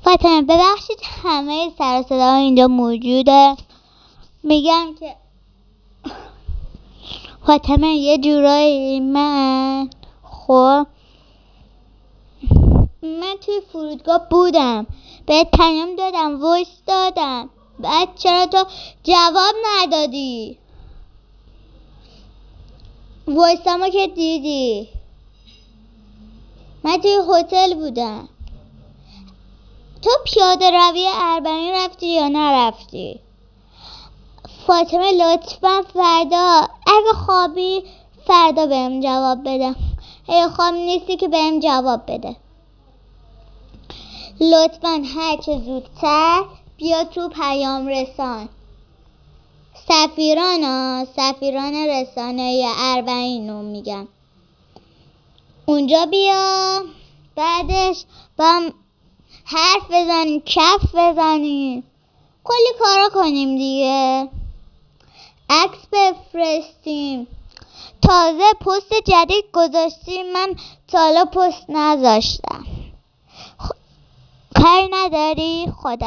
فاطمه ببخشید همه سر و صدا اینجا موجوده. میگم که فاطمه یه جورایی من توی فرودگاه بودم، بهت پیام دادم، وایس دادم، بعد چرا تو جواب ندادی؟ وایسامو که دیدی. من توی هتل بودم. تو پیاده روی اربعین رفتی یا نرفتی؟ فاطمه لطفا فردا اگه خوابی فردا بهم جواب بده، اگه خواب نیستی که بهم جواب بده. لطفا هر چه زودتر بیا تو پیام رسان. سفیران رسانه اربعین رو میگم. اونجا بیا، بعدش با هم حرف بزنیم، کف بزنیم، کلی کارا کنیم دیگه. عکس بفرستیم. تازه پست جدید گذاشتیم، من تا حالا پست نذاشتم. کاری نداری؟ خدا